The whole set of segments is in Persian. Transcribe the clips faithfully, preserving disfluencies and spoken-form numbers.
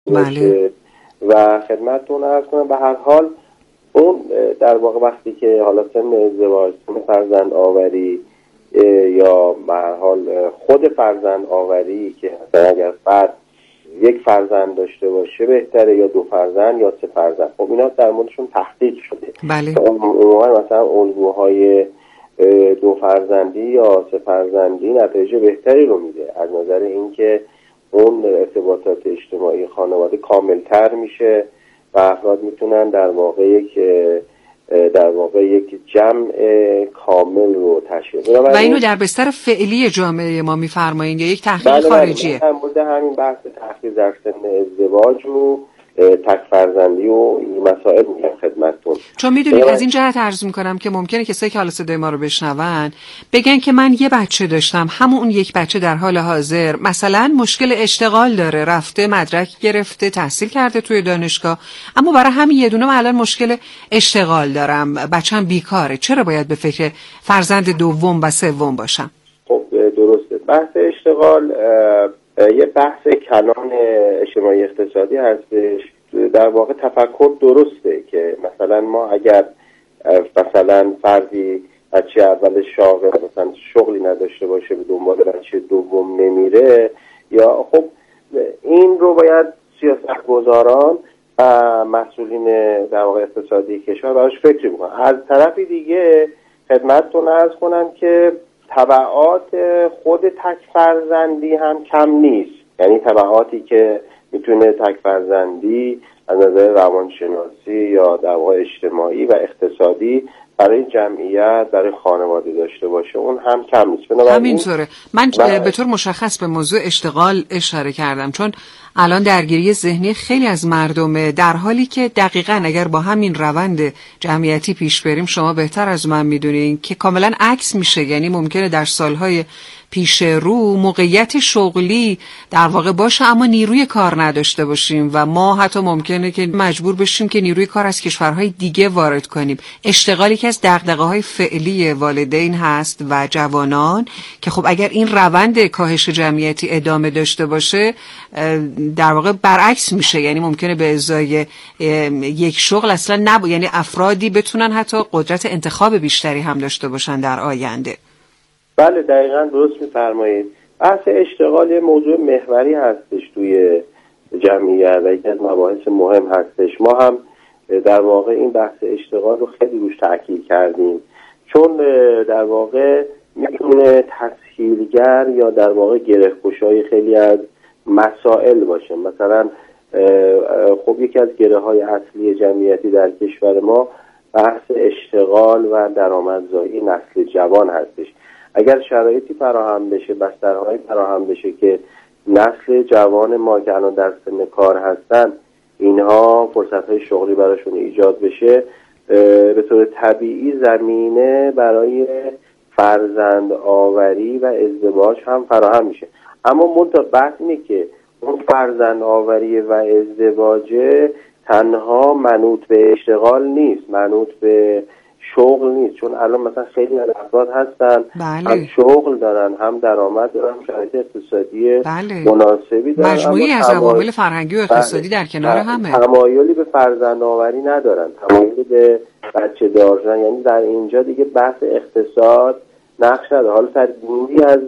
باشه. و خدمتتون عرض کنم به هر حال اون در واقع وقتی که حالا سن ازدواج، سن فرزند آوری یا به هر حال خود فرزند آوری که مثلا اگر فرد یک فرزند داشته باشه بهتره یا دو فرزند یا سه فرزند، خب اینا در موردشون تحقیق شده. بله. عموما مثلا الگوهای دو فرزندی یا سه فرزندی نتیجه بهتری رو میده از نظر اینکه اون ارتباطات اجتماعی خانواده کاملتر میشه و افراد میتونن در واقع یک در واقع یک جمع کامل رو تشکیل بدن. و اینو در بستر فعلی جامعه ما میفرمایین یا یک تحقیق بله خارجیه؟ در مورد همین بحث تحقیق در سن ازدواج و تک فرزندی و این مسائل میگم خدمتتون. چون میدونید از این جهت عرض میکنم که ممکنه کسایی که حالا صدای ما رو بشنون بگن که من یه بچه داشتم، همون اون یک بچه در حال حاضر مثلا مشکل اشتغال داره، رفته مدرک گرفته تحصیل کرده توی دانشگاه، اما برای همین یه دونه من الان مشکل اشتغال دارم، بچه‌م بیکاره، چرا باید به فکر فرزند دوم و سوم باشم؟ خب درسته، بحث اشتغال یه بحث کلان اجتماعی اقتصادی هستش. در واقع تفکر درسته که مثلا ما اگر مثلا فردی بچه اول شاغل مثلا شغلی نداشته باشه به دنبال بچه دوم نمیره، یا خب این رو باید سیاستگزاران و مسئولین در واقع اقتصادی کشور براش فکر میکنن. از طرف دیگه خدمتتون عرض کنم که تبعات خود تک فرزندی هم کم نیست، یعنی تبعاتی که میتونه تک فرزندی از نظر روانشناسی یا در واقع اجتماعی و اقتصادی برای جمعیت برای خانواده داشته باشه اون هم کم نیست. همینطوره. من به طور مشخص به موضوع اشتغال اشاره کردم چون الان درگیری ذهنی خیلی از مردمه، در حالی که دقیقاً اگر با همین روند جمعیتی پیش بریم شما بهتر از من میدونین که کاملا عکس میشه. یعنی ممکنه در سالهای پیش رو موقعیت شغلی در واقع باشه اما نیروی کار نداشته باشیم و ما حتی ممکنه که مجبور بشیم که نیروی کار از کشورهای دیگه وارد کنیم. اشتغالی که از دغدغه‌های فعلی والدین هست و جوانان که خب اگر این روند کاهش جمعیتی ادامه داشته باشه در واقع برعکس میشه، یعنی ممکنه به ازای یک شغل اصلا نب... یعنی افرادی بتونن حتی قدرت انتخاب بیشتری هم داشته باشن در آینده. بله دقیقاً درست می‌فرمایید. بحث اشتغال موضوع محوری هستش توی جمعیت و یکی از مباحث مهم هستش. ما هم در واقع این بحث اشتغال رو خیلی روش تاکید کردیم چون در واقع میتونه تسهیلگر یا در واقع گره‌گشای خیلی از مسائل باشه. مثلا خب یکی از گره‌های اصلی جمعیتی در کشور ما بحث اشتغال و درآمدزایی نسل جوان هستش. اگر شرایطی فراهم بشه، بسترهایی فراهم بشه که نسل جوان ما که الان در سن کار هستن اینها فرصت‌های شغلی براشون ایجاد بشه، به طور طبیعی زمینه برای فرزند آوری و ازدواج هم فراهم میشه. اما منتها بحث اینه که اون فرزند آوری و ازدواج تنها منوط به اشتغال نیست، منوط به شغل نیست، چون الان مثلا خیلی از افراد هستن بله. هم شغل دارن هم درآمد دارن، شرایط اقتصادی بله. مناسبی دارن، مجموعی از عوامل فرهنگی و اقتصادی بله. در کنار همه تمایلی به فرزند آوری ندارن، تمایلی به بچه دار شدن، یعنی در اینجا دیگه بحث اقتصاد نقش نداره. حالا در گروهی از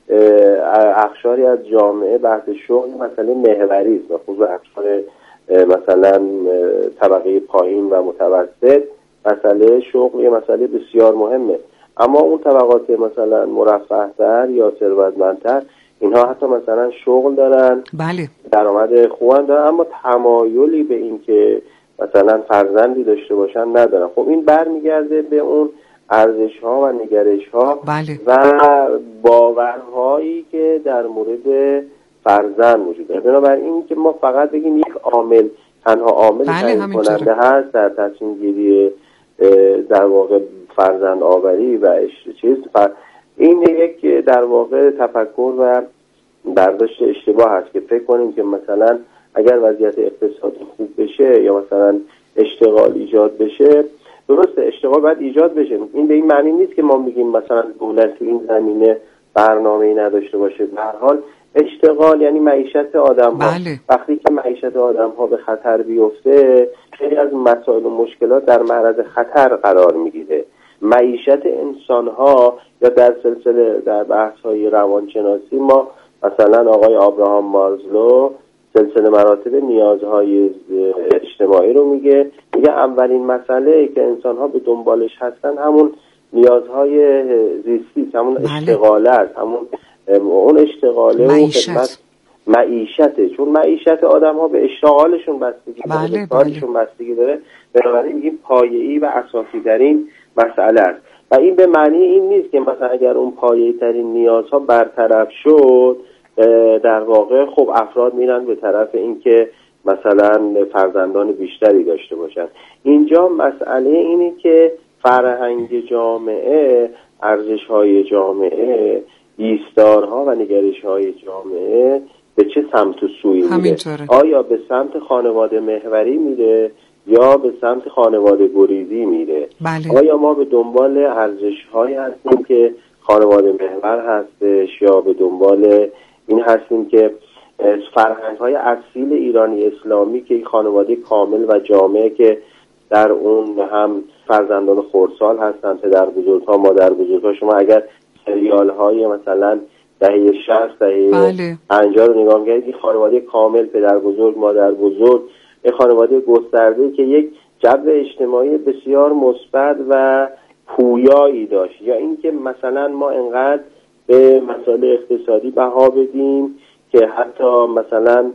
اقشاری از جامعه بحث شغل مسئله محوری است و خصوصا اقشار مثلا طبقه پایین و متوسط مسئله شغل یه مسئله بسیار مهمه. اما اون طبقات مثلا مرفه‌تر یا ثروتمندتر اینها حتی مثلا شغل دارن، بله، درآمد خوب دارن، اما تمایلی به این که مثلا فرزندی داشته باشن ندارن. خب این برمیگرده به اون ارزش‌ها و نگرش‌ها بله. و باورهایی که در مورد فرزند وجود داره. بنابراین که ما فقط بگیم یک عامل تنها عامل تعیین کننده هست در تصمیم گیری در واقع فرزند آوری و چیز فر... این یک در واقع تفکر و برداشت اشتباه هست که فکر کنیم که مثلا اگر وضعیت اقتصادی خوب بشه یا مثلا اشتغال ایجاد بشه، درسته اشتغال باید ایجاد بشه، این به این معنی نیست که ما میگیم مثلا دولت تو این زمینه برنامه‌ای نداشته باشه. به هر حال اشتغال یعنی معیشت آدم ها. بله. وقتی که معیشت آدم ها به خطر بیفته خیلی از مسائل و مشکلات در معرض خطر قرار میگیره. معیشت انسان ها یا در سلسله در بحث های روانشناسی ما مثلا آقای آبراهام مازلو سلسله مراتب نیازهای اجتماعی رو میگه میگه اولین مسئله که انسان ها به دنبالش هستن همون نیازهای زیستی، همون بله. اشتغاله است، همون اون اشتغاله معیشت. و خدمت معیشته، چون معیشت آدم ها به اشتغالشون بستگی داره، بله، به کارشون بله. بستگی داره. بنابراین میگیم پایه‌ای و اساسی ترین مسئله است و این به معنی این نیست که مثلا اگر اون پایه‌ای ترین نیازها برطرف شد در واقع خب افراد میرن به طرف اینکه مثلا فرزندان بیشتری داشته باشن. اینجا مسئله اینه که فرهنگ جامعه، ارزش‌های جامعه، ایستارها و نگرش‌های جامعه به چه سمت و سوی میره؟ آیا به سمت خانواده محوری میره یا به سمت خانواده گریزی میره؟ بله. آیا ما به دنبال ارزش‌هایی هستیم که خانواده محور هستش یا به دنبال این هستیم که فرهنگ‌های اصیل ایرانی اسلامی که خانواده کامل و جامعه که در اون هم فرزندان خردسال هستن، پدر بزرگ‌ها، مادر بزرگ‌ها، شما اگر سریال‌های مثلا دهه شصت دهه بله. پنجاه رو نگاه کنید، خانواده کامل، پدر بزرگ، مادر بزرگ، یک خانواده گسترده که یک جو اجتماعی بسیار مثبت و پویایی داشت. یا اینکه مثلا ما انقدر به مسائل اقتصادی بها بدیم که حتی مثلا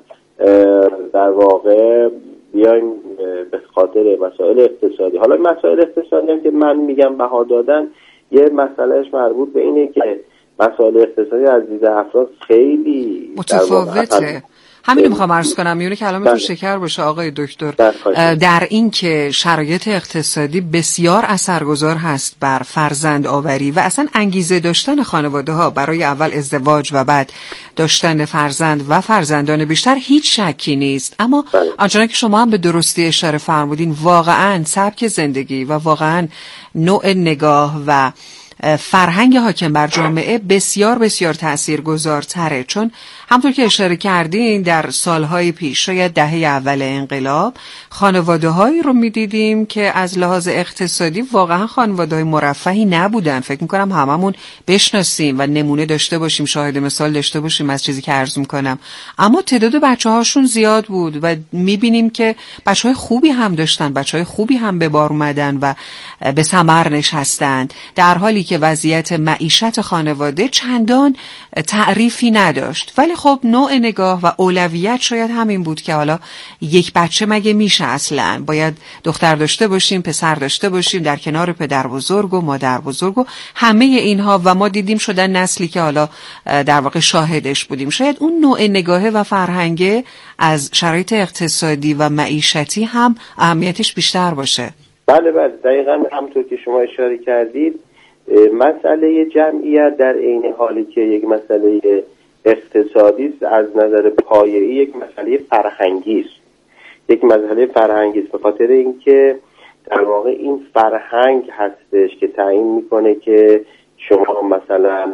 در واقع بیایم به خاطر مسائل اقتصادی، حالا مسائل اقتصادی هم که من میگم بها دادن، یه مسئلهش مربوط به اینه که مسائل اقتصادی از دید افراد خیلی متفاوته. همین میخوام عرض کنم، میونه کلامتون شکر باشه آقای دکتر، در این که شرایط اقتصادی بسیار اثرگذار هست بر فرزند آوری و اصلا انگیزه داشتن خانواده ها برای اول ازدواج و بعد داشتن فرزند و فرزندان بیشتر هیچ شکی نیست. اما آنچنان که شما هم به درستی اشاره فرمودین، واقعا سبک زندگی و واقعا نوع نگاه و فرهنگ حاکم بر جامعه بسیار بسیار تأثیرگذارتره، چون همونطور که اشاره کردین در سالهای پیش، شاید دهه اول انقلاب، خانواده‌هایی رو می‌دیدیم که از لحاظ اقتصادی واقعا خانواده‌های مرفهی نبودن. فکر می‌کنم هممون بشناسیم و نمونه داشته باشیم، شاهد مثال داشته باشیم از چیزی که عرض می‌کنم. اما تعداد بچه‌هاشون زیاد بود و می‌بینیم که بچه‌های خوبی هم داشتن، بچه‌های خوبی هم به بار اومدن و به ثمر نشستند، در حالی که وضعیت معیشت خانواده چندان تعریفی نداشت. ولی خب نوع نگاه و اولویت شاید همین بود که حالا یک بچه مگه میشه، اصلا باید دختر داشته باشیم، پسر داشته باشیم، در کنار پدر بزرگ و مادر بزرگ و همه اینها، و ما دیدیم شدن نسلی که حالا در واقع شاهدش بودیم. شاید اون نوع نگاه و فرهنگ از شرایط اقتصادی و معیشتی هم اهمیتش بیشتر باشه. بله بله، دقیقاً همونطور که شما اشاره کردید، مسئله جمعیت در عین حالی که یک مسئله اقتصادی است، از نظر پایه‌ای یک مسئله فرهنگی است. یک مسئله فرهنگی است به خاطر اینکه در واقع این فرهنگ هستش که تعیین میکنه که شما مثلا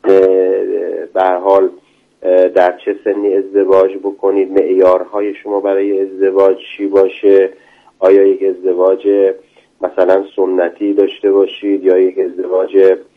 به هر حال در چه سنی ازدواج بکنید، معیارهای شما برای ازدواج چی باشه، آیا یک ازدواج مثلا سنتی داشته باشید یا یک ازدواج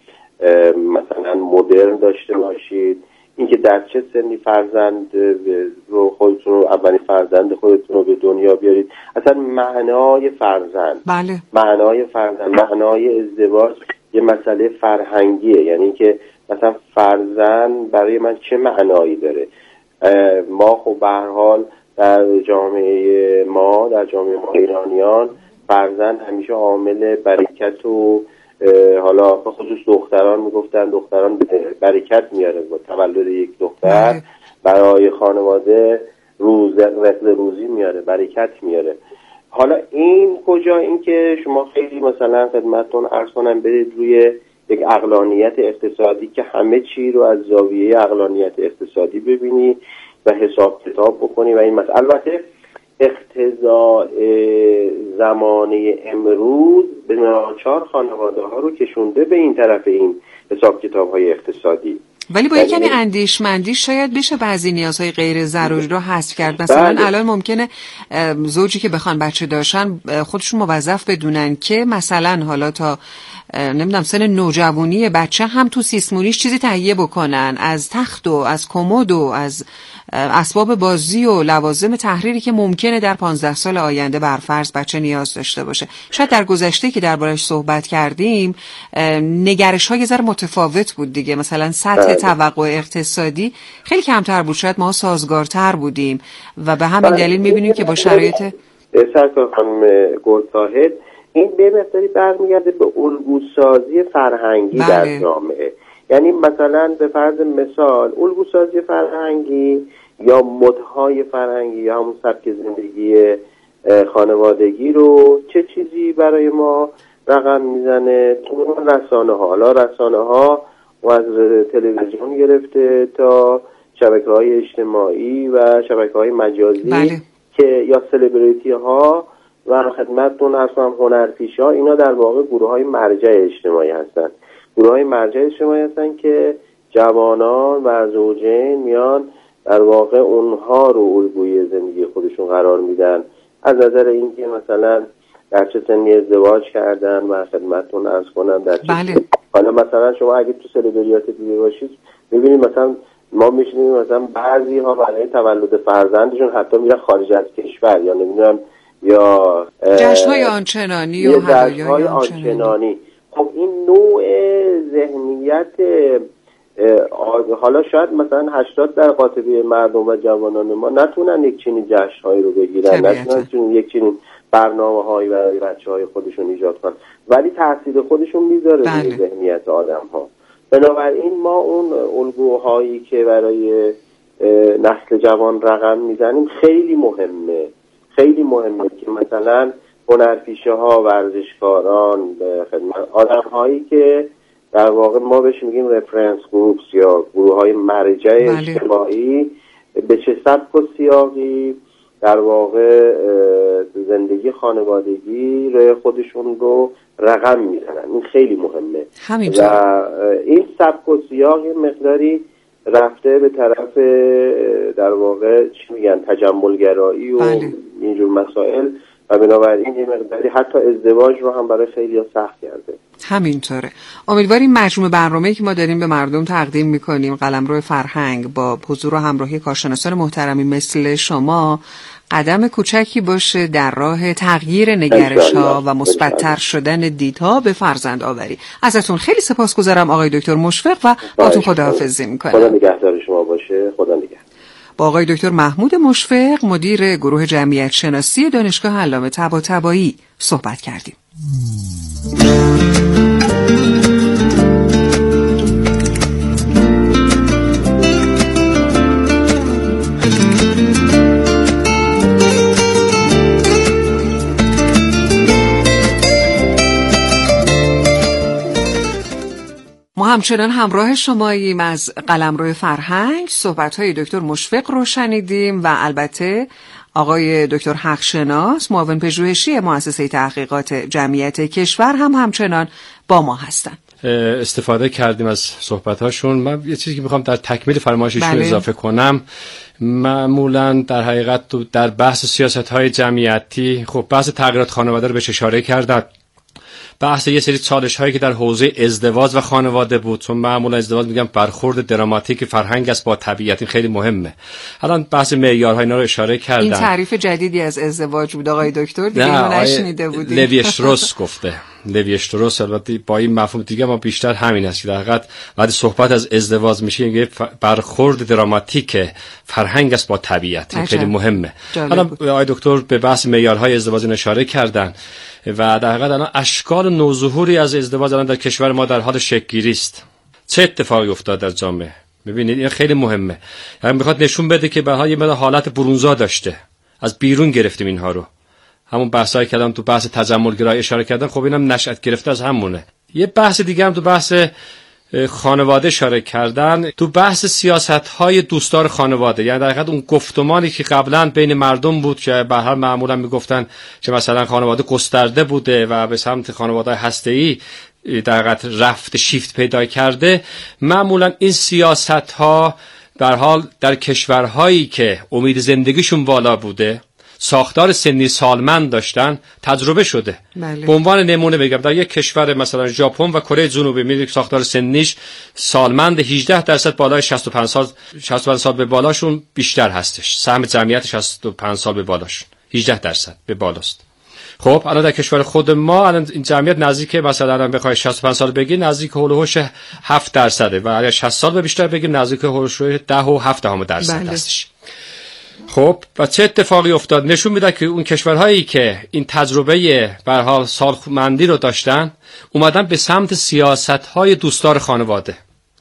مثلا مدرن داشته باشید، اینکه در چه سنی فرزند رو خودتون رو اولین فرزند خودتون رو به دنیا بیارید، اصلا معنای فرزند بله. معنای فرزند معنای ازدواج یه مسئله فرهنگیه. یعنی که مثلا فرزند برای من چه معنایی داره. ما خب به هر حال در جامعه ما در جامعه ما ایرانیان فرزند همیشه عامل برکت و حالا به خصوص دختران میگفتن دختران برکت میاره، با تولد یک دختر برای خانواده روز رزق روزی میاره، برکت میاره. حالا این کجا؟ این که شما خیلی مثلا خدمتتون عرض کنم برید روی یک عقلانیت اقتصادی که همه چی رو از زاویه عقلانیت اقتصادی ببینی و حساب کتاب بکنی و این مثلا البته اقتضاء زمانه امروز به ناچار خانواده ها رو کشونده به این طرف این حساب کتاب های اقتصادی. ولی با کمی اندیشمندی شاید بشه بعضی نیازهای غیر ضروری رو حذف کرد. مثلا بله. الان ممکنه زوجی که بخوان بچه داشتن خودشون موظف بدونن که مثلا حالا تا نمیدونم سن نوجوانی بچه هم تو سیسمونیش چیزی تهیه بکنن، از تخت و از کمد و از اسباب بازی و لوازم تحریری که ممکنه در پانزده سال آینده برفرض بچه نیاز داشته باشه. شاید در گذشته که دربارش صحبت کردیم نگرش های ذره متفاوت بود دیگه، مثلا سطح توقع اقتصادی خیلی کمتر بود، شاید ما سازگارتر بودیم و به همین دلیل میبینیم که با شرایط سرکار خانم گل‌صاحب این به مقداری برمیگرده به الگوسازی فرهنگی بله. در جامعه. یعنی مثلا به فرض مثال الگوسازی فرهنگی یا مدهای فرهنگی یا همون سبک زندگی خانوادگی رو چه چیزی برای ما رقم میزنه؟ تو رسانه ها، حالا رسانه ها و از تلویزیون گرفته تا شبکه‌های اجتماعی و شبکه‌های مجازی بله. که یا سلبریتی ها و خدمتتون هستم هنرپیشه ها، اینا در واقع گروه های مرجع اجتماعی هستن. گروه های مرجع اجتماعی هستن که جوانان و زوجین میان در واقع اونها رو الگوی زندگی خودشون قرار میدن، از نظر اینکه مثلا در چه سنی ازدواج کردن و خدمتتون عرض کنم در چه بله. حالا مثلا شما اگه تو سلبریات دیده باشید میبینید مثلا ما میشنیم مثلا بعضی ها برای تولد فرزندشون حتی میرن خارج از کشور یا نمیدونم یا جشن‌های آنچنانی و هدایای آنچنانی. خب این نوع ذهنیت حالا شاید مثلا هشتاد در قاطبه مردم و جوانان ما نتونن یک چنین جشن‌هایی رو بگیرن، نتونن یک چنین برنامه‌هایی برای بچه‌های خودشون ایجاد کنن، ولی تاثیر خودشون میذاره روی ذهنیت آدم‌ها. بنابراین ما اون الگوهایی که برای نسل جوان رقم میزنیم خیلی مهمه، خیلی مهمه که مثلا هنرپیشه ها، ورزشکاران، آدم هایی که در واقع ما بهش میگیم رفرنس گروپس یا گروه های مرجع اجتماعی به چه سبک و سیاقی در واقع زندگی خانوادگی رو خودشون رو رقم میزنن. این خیلی مهمه همینطور. و این سبک و سیاق مقداری رفته به طرف در واقع چی میگن تجملگرایی و بله. اینجور مسائل و بنابراین یه مقداری حتی ازدواج رو هم برای خیلی ها سخت کرده. همینطوره. امیدواریم مجموع برنامه‌ای که ما داریم به مردم تقدیم میکنیم، قلمرو فرهنگ، با حضور و همراهی کارشناسان محترمی مثل شما قدم کوچکی باشه در راه تغییر نگرش‌ها و مثبت‌تر شدن دیدها به فرزند آوری. ازتون خیلی سپاسگزارم آقای دکتر مشفق و باهاتون خداحافظی میکنم. خدا نگهدار شما باشه. خدا نگهدار. با آقای دکتر محمود مشفق مدیر گروه جمعیت شناسی دانشگاه علامه طباطبایی صحبت کردیم. ما همچنان همراه شماییم از قلمرو فرهنگ. صحبت‌های دکتر مشفق رو شنیدیم و البته آقای دکتر حقشناس معاون پژوهشی مؤسسه تحقیقات جمعیت کشور هم همچنان با ما هستند. استفاده کردیم از صحبت‌هاشون. من یه چیزی که می‌خوام در تکمیل فرمایششون بله. اضافه کنم، معمولاً در حقیقت در بحث سیاست‌های جمعیتی خب بحث تغییرات خانواده رو بهش اشاره کردن، بحث یه سری چالش هایی که در حوزه ازدواج و خانواده بود، چون معمولا ازدواج میگم برخورد دراماتیک فرهنگ است با طبیعت، این خیلی مهمه. الان بحث معیارها اینا رو اشاره کردن. این تعریف جدیدی از ازدواج بود آقای دکتر، دیگه اینو نشنیده بودیم. لوی اشتروس گفته. لوی اشتروس البته با این مفهوم دیگه ما بیشتر همین است که در حقیقت وقتی صحبت از ازدواج میشه یه برخورد دراماتیک فرهنگ است با طبیعت، این خیلی مهمه. حالا آقای دکتر به بحث معیارهای ازدواج اشاره کردن و در حقیقت الان اشکال نوظهوری از ازدواج الان در کشور ما در حال شکل‌گیری است. چه اتفاقی افتاد در جامعه؟ ببینید این خیلی مهمه. یعنی میخواد نشون بده که به حال یه مقدار حالت برونزا داشته. از بیرون گرفتیم اینها رو. همون بحثایی که الان تو بحث تجملگرایی اشاره کردن، خب اینم نشأت گرفته از همونه. یه بحث دیگه هم تو بحث خانواده اشاره کردن، تو بحث سیاست‌های دوستدار خانواده، یعنی در حقیقت اون گفتمانی که قبلا بین مردم بود که به هر معمولا میگفتن که مثلا خانواده گسترده بوده و به سمت خانواده هسته‌ای در حقیقت رفت شیفت پیدا کرده، معمولا این سیاست ها به هر حال در کشورهایی که امید زندگیشون بالا بوده، ساختار سنی سالمند داشتن، تجربه شده. بله. به عنوان نمونه بگم در یک کشور مثلا ژاپن و کره جنوبی می‌بینید ساختار سنیش سالمند هجده درصد بالای شصت و پنج سال شصت و پنج سال به بالاشون بیشتر هستش. سهم جمعیت شصت و پنج سال به بالاشون هجده درصد به بالاست. خب الان در کشور خود ما الان این جمعیت نزدیک مثلا الان بخوای شصت و پنج سال بگی نزدیک هول و هوش هفت درصده و اگه شصت سال به بیشتر بگیم نزدیک هول و هوش ده و هفت دهم درصد بله. هستش. خب و چه اتفاقی افتاد؟ نشون میده که اون کشورهایی که این تجربه به هر حال سالمندی رو داشتن اومدن به سمت سیاست‌های دوستدار خانواده.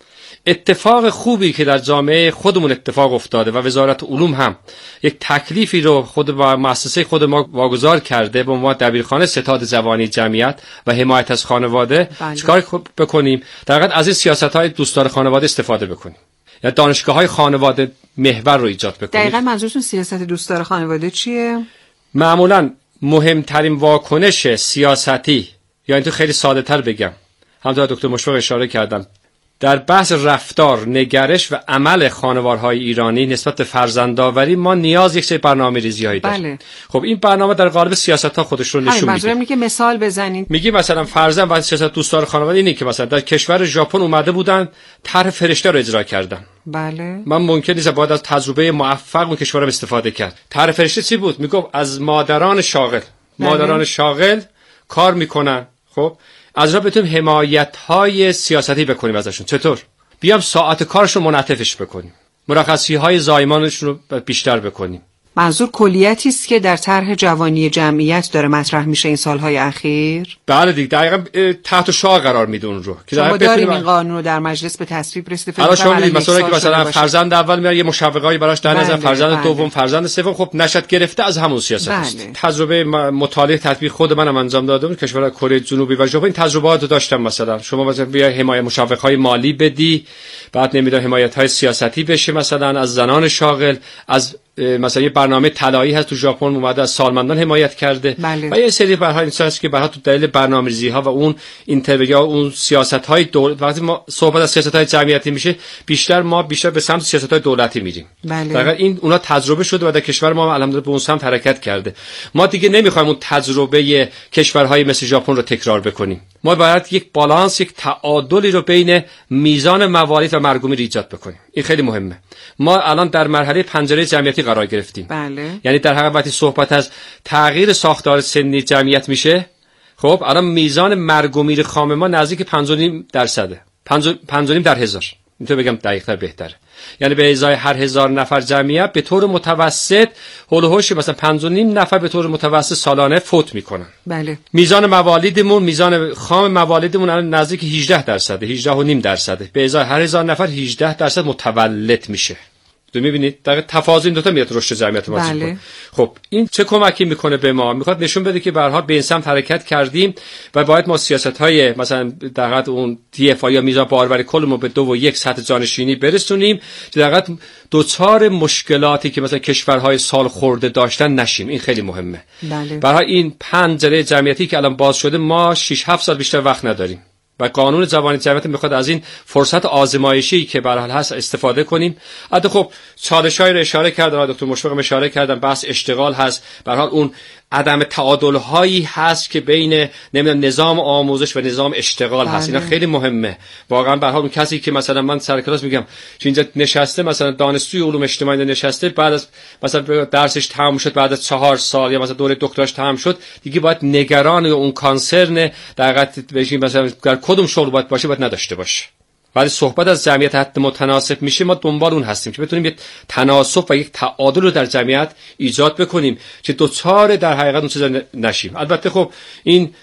اتفاق خوبی که در جامعه خودمون اتفاق افتاده و وزارت علوم هم یک تکلیفی رو خود با مؤسسه خود ما واگذار کرده به ما دبیرخانه ستاد جوانی جمعیت و حمایت از خانواده. بله. چیکار بکنیم؟ در واقع از این سیاست‌های دوستدار خانواده استفاده بکنیم. یا دانشگاه‌های خانواده محور رو ایجاد بکنید. دقیقاً منظورتون سیاست دوستدار خانواده چیه؟ معمولاً مهمترین واکنش سیاستی، یا این تو خیلی ساده‌تر بگم، همونطور دکتر مشفق اشاره کردن، در بحث رفتار، نگرش و عمل خانوارهای ایرانی نسبت به فرزندآوری ما نیاز یک سری برنامه‌ریزی‌هایی داریم. بله. خب این برنامه در قالب سیاست‌ها خودش رو نشون میده. منظورم اینه که مثال بزنید. میگی مثلا فرضاً واسه سیاست دوستدار خانواده اینه که مثلا در کشور ژاپن اومده بودن طرح فرشته رو اجرا کردن. بله. من ممکن نیست باید از تجربه موفق اون کشورم استفاده کرد. طرح فرشته چی بود؟ میگفت از مادران شاغل، بله. مادران شاغل کار میکنن. خب از را بتونیم حمایت‌های سیاستی بکنیم ازشون. چطور؟ بیام ساعت کارشون منعطفش بکنیم. مرخصی‌های زایمانشون رو بیشتر بکنیم. منظور کلیتی است که در طرح جوانی جمعیت داره مطرح میشه این سالهای اخیر. بله دیگه دقیقاً تحت شعار قرار میده اون رو که ما داریم این قانون رو در مجلس به تصویب رسیده. الان شما می‌بینید مثلا که مثلا فرزند اول میاد یه مشوقایی براش در نظر، فرزند بله. دوم، فرزند سوم، خب نشد گرفته از همون سیاست بله. است. تجربه مطالعه تطبیق خود منم انجام دادم. کشورهای کره جنوبی و ژاپن این تجربه‌ات رو داشتم. مثلا شما مثلا بیا حمایت مشوق‌های مالی بدی، بعد نمیدونم حمایت‌های سیاستی بشه، مثلا از زنان شاغل، از مثلا یه برنامه طلایی هست تو ژاپن اومده از سالمندان حمایت کرده بله. و یه سری برها این هست که برها تو دلیل برنامه‌ریزی‌ها و اون اینترویو اون سیاست‌های دولت، وقتی ما صحبت از سیاست‌های جمعیتی میشه بیشتر ما بیشتر به سمت سیاست‌های دولتی میریم. بله. در واقع این اونا تجربه شده و در کشور ما الحمدلله به اون سمت حرکت کرده. ما دیگه نمی‌خوایم اون تجربه کشورهای مثل ژاپن رو تکرار بکنیم. ما باید یک بالانس، یک تعادلی رو بین میزان موارد و مرگومی ایجاد بکنیم. این خیلی مهمه. ما الان در مرحله پنجره جمعیتی قرار گرفتیم. بله. یعنی در حقیقت وقتی صحبت از تغییر ساختار سنی جمعیت میشه، خب الان میزان مرگ و میر خام ما نزدیک پنج و نیم درصده. پنج و نیم در هزار. اینطور بگم دقیق‌تر بهتره. یعنی به ازای هر هزار نفر جمعیت به طور متوسط هول و هوش مثلا پنج و نیم نفر به طور متوسط سالانه فوت میکنن. بله. میزان موالیدمون، میزان خام موالیدمون الان نزدیک هجده درصده، هجده و نیم درصده. به ازای هر هزار نفر هجده درصد متولد میشه. تو میبینید در تفاضل این دو تا میاد رشد جمعیت ما. بله. خب این چه کمکی میکنه به ما؟ میخواد نشون بده که به هر حال به این سمت حرکت کردیم و باید ما سیاست‌های مثلا در حقیقت اون دی اف یا میزان باروری کلمون به دو و یک سطح جانشینی برسونیم که در حقیقت دوچار مشکلاتی که مثلا کشورهای سال خورده داشتن نشیم. این خیلی مهمه. بله. برای این پنجره جمعیتی که الان باز شده ما شش هفت سال بیشتر وقت نداریم. و قانون جوانی جمعیت میخواد از این فرصت آزمایشی که به هر حال هست استفاده کنیم. البته خب چالش‌هایی رو اشاره کردن دکتر مشفق اشاره کردن، بحث اشتغال هست، به هر حال اون عدم تعادل‌هایی هست که بین نمیدونم نظام آموزش و نظام اشتغال هست. اینا خیلی مهمه. واقعا به هر حال اون کسی که مثلا من سر کلاس میگم که اینجا نشسته مثلا دانشجوی علوم اجتماعی نشسته، بعد از مثلا درسش تمام شد بعد از چهار سال یا مثلا دوره دکتراش تمام شد، دیگه باید نگران اون کانسرن در حقیقت بشین مثلا در کدوم شغل باید باشه باید نداشته باشه. ولی صحبت از جمعیت حد متناسب میشه، ما دنبال اون هستیم که بتونیم یک تناسب و یک تعادل رو در جمعیت ایجاد بکنیم که دوچار در حقیقت اون چیزا نشیم. البته خب این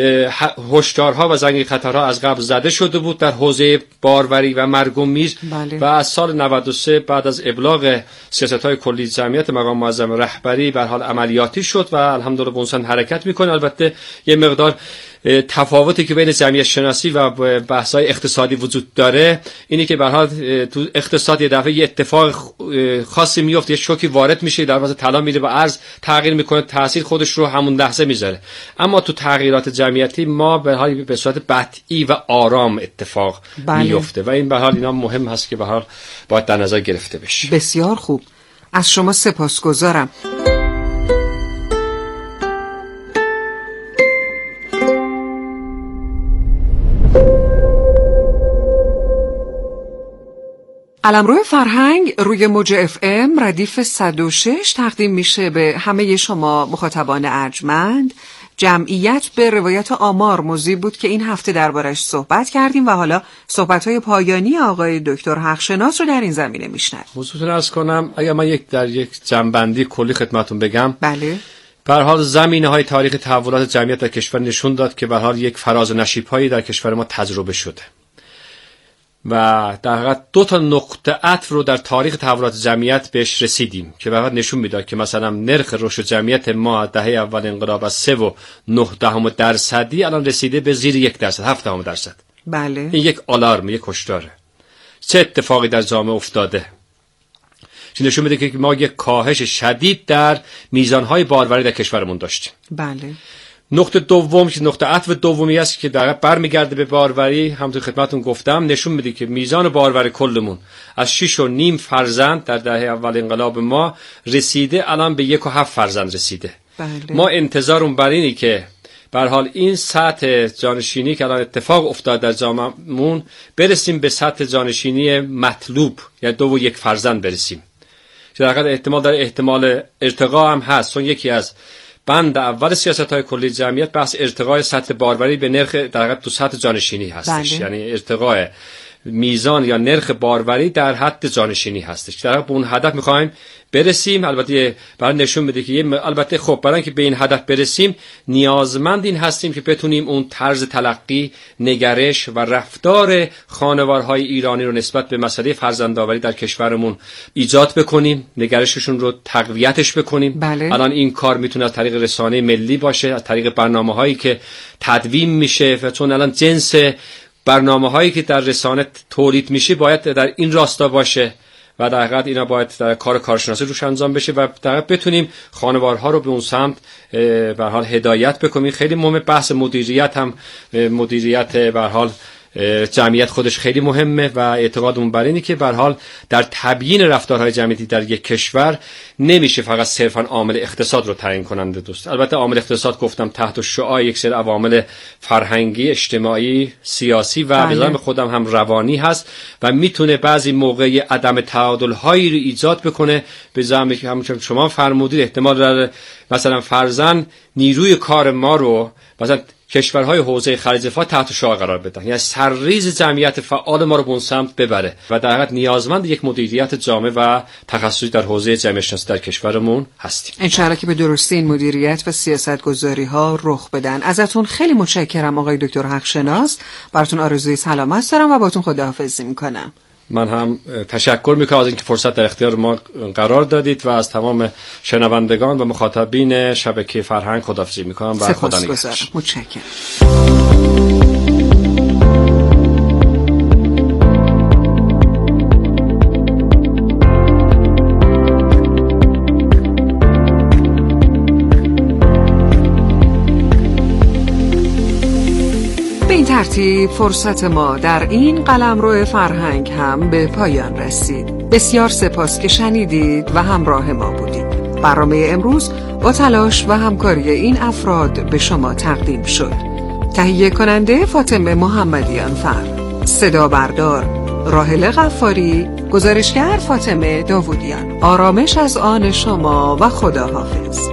هشدارها و زنگ خطرها از قبل زده شده بود در حوزه باروری و مرگ و میر. بله. و از سال نود و سه بعد از ابلاغ سیاست‌های کلی جمعیت مقام معظم رهبری به حال عملیاتی شد و الحمدلله بونسان حرکت میکنه. البته یه مقدار تفاوتی که بین جمعیت شناسی و بحث‌های اقتصادی وجود داره اینه که به هر حال تو اقتصاد یه دفعه یه اتفاق خاصی میفته، یه شوکی وارد میشه، در واقع طلا میره و ارز تغییر میکنه، تاثیر خودش رو همون لحظه میذاره. اما تو تغییرات جمعیتی ما به حال به صورت بطیء و آرام اتفاق بله. میفته و این به حال اینا مهم هست که به حال باید در نظر گرفته بشه. بسیار خوب، از شما سپاسگزارم. قلمرو فرهنگ روی موج اف ام ردیف صد و شش تقدیم میشه به همه شما مخاطبان ارجمند. جمعیت به روایت آمار موضوعی بود که این هفته دربارش صحبت کردیم و حالا صحبت‌های پایانی آقای دکتر حقشناس رو در این زمینه میشنویم. موضوعتون عرض کنم، اگر من یک در یک جنبندی کلی خدمتتون بگم. بله. به هر حال زمینه‌های تاریخ تحولات جمعیت در کشور نشون داد که به هر حال یک فراز و نشیب‌هایی در کشور ما تجربه شده. و در حقیقت دو تا نقطه عطف رو در تاریخ تحولات جمعیت بهش رسیدیم که به حقیقت نشون میداد که مثلا نرخ رشد جمعیت ما دهه اول انقلاب از سه و نه دهم درصدی الان رسیده به زیر یک درصد، هفت دهم درصد. بله. این یک آلارم، یک هشداره. چه اتفاقی در جامعه افتاده؟ چون نشون میده که ما یک کاهش شدید در میزانهای باروری در کشورمون داشتیم. بله. نقطه دوم که نقطه عطف دومی است که در برمیگرده به باروری، همونطور خدمتتون گفتم نشون میده که میزان باروری کلمون از شش و نیم فرزند در دهه اول انقلاب ما رسیده الان به یک و هفت فرزند رسیده. بله. ما انتظارمون بر اینه که به هر حال این سطح جانشینی که الان اتفاق افتاد در جامعهمون برسیم به سطح جانشینی مطلوب، یعنی دو و یک فرزند برسیم. که در حقیقت احتمال داره احتمال ارتقا هم هست، چون یکی از بند اول سیاست‌های کلی جمعیت بحث ارتقای سطح باروری به نرخ در حقیقت دو سطح جانشینی هستش. بله. یعنی ارتقای میزان یا نرخ باروری در حد جانشینی هستش. در حقیقت به اون هدف می‌خوایم برسیم. البته برای نشون میده که البته خب برای اینکه به این هدف برسیم نیازمند این هستیم که بتونیم اون طرز تلقی، نگرش و رفتار خانوارهای ایرانی رو نسبت به مسئله فرزندآوری در کشورمون ایجاد بکنیم، نگرششون رو تقویتش بکنیم. بله. الان این کار میتونه از طریق رسانه ملی باشه، از طریق برنامه‌هایی که تدوین میشه و چون الان جنس برنامه‌هایی که در رسانه تولید میشه باید در این راستا باشه و در حقیقت اینا باید در کار کارشناسی روش انجام بشه و در حقیقت بتونیم خانوارها رو به اون سمت به هر حال هدایت بکنیم. خیلی مهمه. بحث مدیریت هم مدیریت به هر حال جمعیت خودش خیلی مهمه و اعتقادمون بر اینه که به هر حال در تبیین رفتارهای جمعیتی در یک کشور نمیشه فقط صرفا عامل اقتصاد رو تعیین کننده دوست. البته عامل اقتصاد گفتم تحت شعاع یک سری عوامل فرهنگی، اجتماعی، سیاسی و به زعم خودم هم روانی هست و میتونه بعضی موقع عدم تعادل هایی رو ایجاد بکنه. به زعم که همونطور شما فرمودید احتمال داره مثلا فرضاً نیروی کار ما رو مثلا کشورهای حوزه خلیج فارس تحت شعاع قرار بدن، یعنی سرریز جمعیت فعال ما رو به اون سمت ببره و در حقیقت نیازمند یک مدیریت جامع و تخصصی در حوزه جامعه شناسی در کشورمون هستیم. انشاءالله که به درستی این مدیریت و سیاست‌گذاری ها رخ بدن. ازتون خیلی متشکرم آقای دکتر حقشناس. براتون آرزوی سلامت دارم و باهاتون خداحافظی میکنم. من هم تشکر میکنم از اینکه فرصت در اختیار ما قرار دادید و از تمام شنوندگان و مخاطبین شبکه فرهنگ خداحافظی میکنم و خدا نگهدار. متشکرم. ترتیب فرصت ما در این قلمرو فرهنگ هم به پایان رسید. بسیار سپاس که شنیدید و همراه ما بودید. برنامه امروز با تلاش و همکاری این افراد به شما تقدیم شد. تهیه کننده فاطمه محمدیان فر، صدا بردار راحله غفاری، گزارشگر فاطمه داوودیان. آرامش از آن شما و خداحافظ.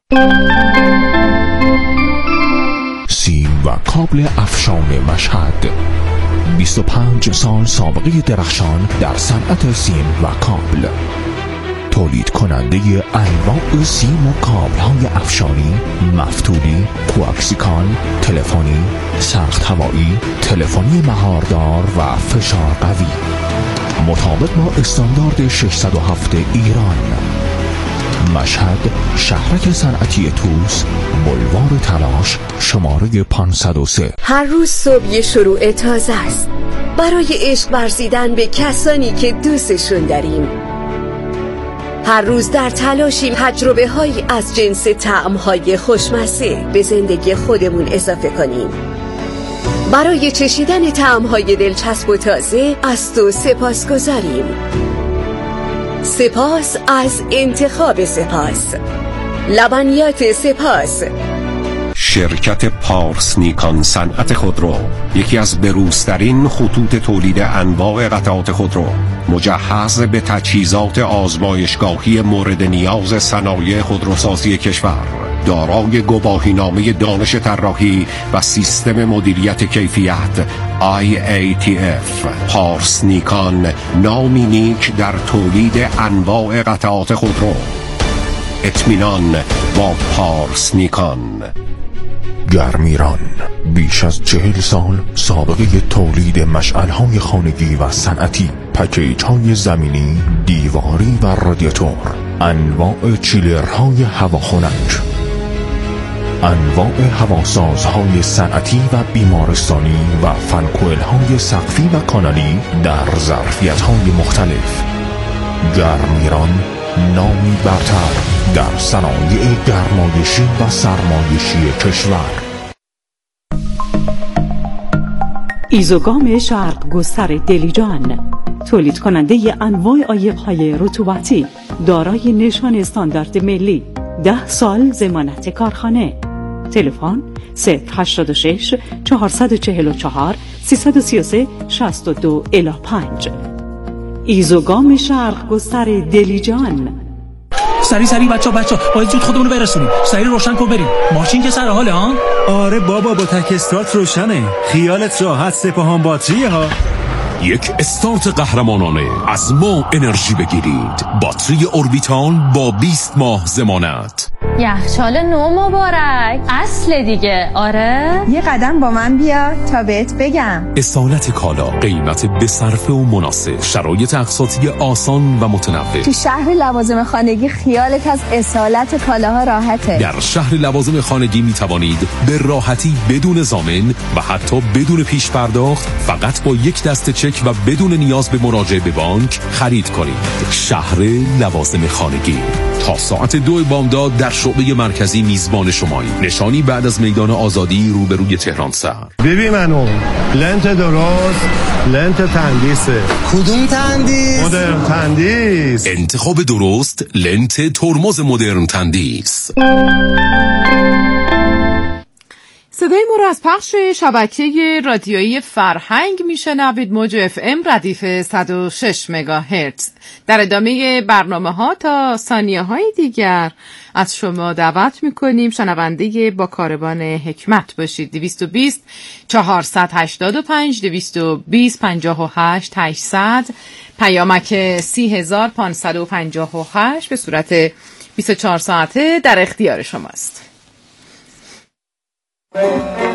سیم و کابل افشان مشهد، بیست و پنج سال سابقه درخشان در صنعت سیم و کابل. تولید کننده انواع سیم و کابل های افشانی، مفتولی، کوآکسیکال، تلفنی، سخت هوایی، تلفنی مهاردار و فشار قوی، مطابق با استاندارد ششصد و هفت ایران. مشهد، شهرک صنعتی توس، بلوار تلاش، شماره پانصد و سه. هر روز صبح یه شروع تازه است برای عشق ورزیدن به کسانی که دوستشون داریم. هر روز در تلاشیم تجربه هایی از جنس طعم های خوشمزه به زندگی خودمون اضافه کنیم. برای چشیدن طعم های دلچسب و تازه از تو سپاس گذاریم. سپاس از انتخاب سپاس. لبنیات سپاس. شرکت پارس نیکان صنعت خودرو، یکی از بروزترین خطوط تولید انواع قطعات خودرو، مجهز به تجهیزات آزمایشگاهی مورد نیاز صنایع خودروسازی کشور، دارای گواهینامه دانش طراحی و سیستم مدیریت کیفیت آی ای تی اف. پارس نیکان، نامی نیک در تولید انواع قطعات خودرو. اطمینان با پارس نیکان. گرمیران، بیش از چهل سال سابقه تولید مشعل‌های خانگی و صنعتی، پکیج‌های زمینی، دیواری و رادیاتور، انواع چیلرهای هواخنک، انواع هواسازهای صنعتی و بیمارستانی و فنکوئل‌های سقفی و کانالی در ظرفیت‌های مختلف. گرمیران، نامی برتر در صنایع گرمایشی و سرمایشی کشور. ایزوگام شرق گستر دلیجان، تولید کننده انواع عایق‌های رطوبتی، دارای نشان استاندارد ملی، ده سال ضمانت کارخانه. تلفن صفر هشتاد و شش چهارصد و چهل و چهار سیصد و سی و سه شصت و دو الی پنج. ایزوگام شرق گستر دلیجان. سری سری بچا بچا باید زود خودمونو برسونیم. سری روشن کن بریم. ماشین که سر حاله ها؟ آره بابا، با تک استارت روشنه. خیالت راحت، سپاهان باتریه ها. یک استارت قهرمانانه از ما انرژی بگیرید. باتری اوربیتال با بیست ماه ضمانت. یخچال نو مبارک، اصل دیگه. آره یه قدم با من بیا تا بهت بگم. اصالت کالا، قیمت به صرفه و مناسب، شرایط اقساطی آسان و متنوع. تو شهر لوازم خانگی خیالت از اصالت کالاها راحته. در شهر لوازم خانگی می توانید به راحتی بدون ضامن و حتی بدون پیش پرداخت، فقط با یک دسته چک و بدون نیاز به مراجعه به بانک خرید کنید. شهر لوازم خانگی تا ساعت دو بامداد در شعبه مرکزی میزبان شمایی. نشانی بعد از میدان آزادی روبروی تهران سر. ببین منو لنت درست، لنت تندیسه. کدوم تندیس؟ مدرن تندیس. انتخاب درست، لنت ترمز مدرن تندیس. صدای ما را از پخش شبکه رادیویی فرهنگ میشنوید. موج اف ام ردیف صد و شش مگاهرتز. در ادامه برنامه ها تا ثانیه های دیگر از شما دعوت میکنیم شنونده با کاروان حکمت باشید. دویست و بیست چهارصد و هشتاد و پنج دویست و بیست پنجاه و هشت هشتصد، پیامک سی هزار پانصد و پنجاه و هشت به صورت بیست و چهار ساعته در اختیار شماست.